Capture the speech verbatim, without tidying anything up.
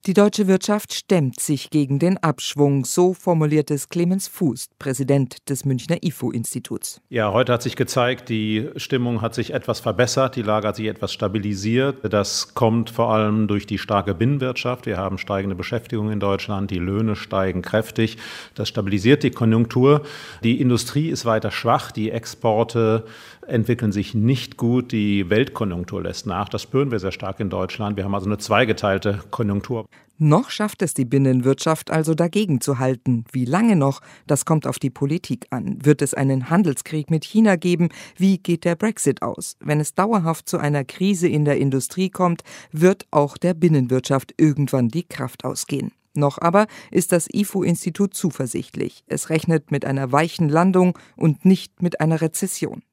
Die deutsche Wirtschaft stemmt sich gegen den Abschwung, so formuliert es Clemens Fuß, Präsident des Münchner I F O-Instituts. Ja, heute hat sich gezeigt, die Stimmung hat sich etwas verbessert, die Lage hat sich etwas stabilisiert. Das kommt vor allem durch die starke Binnenwirtschaft. Wir haben steigende Beschäftigung in Deutschland, die Löhne steigen kräftig. Das stabilisiert die Konjunktur. Die Industrie ist weiter schwach, die Exporte entwickeln sich nicht gut, die Weltkonjunktur lässt nach. Das spüren wir sehr stark in Deutschland. Wir haben also eine zweigeteilte Konjunktur. Noch schafft es die Binnenwirtschaft also dagegen zu halten. Wie lange noch? Das kommt auf die Politik an. Wird es einen Handelskrieg mit China geben? Wie geht der Brexit aus? Wenn es dauerhaft zu einer Krise in der Industrie kommt, wird auch der Binnenwirtschaft irgendwann die Kraft ausgehen. Noch aber ist das I F O-Institut zuversichtlich. Es rechnet mit einer weichen Landung und nicht mit einer Rezession.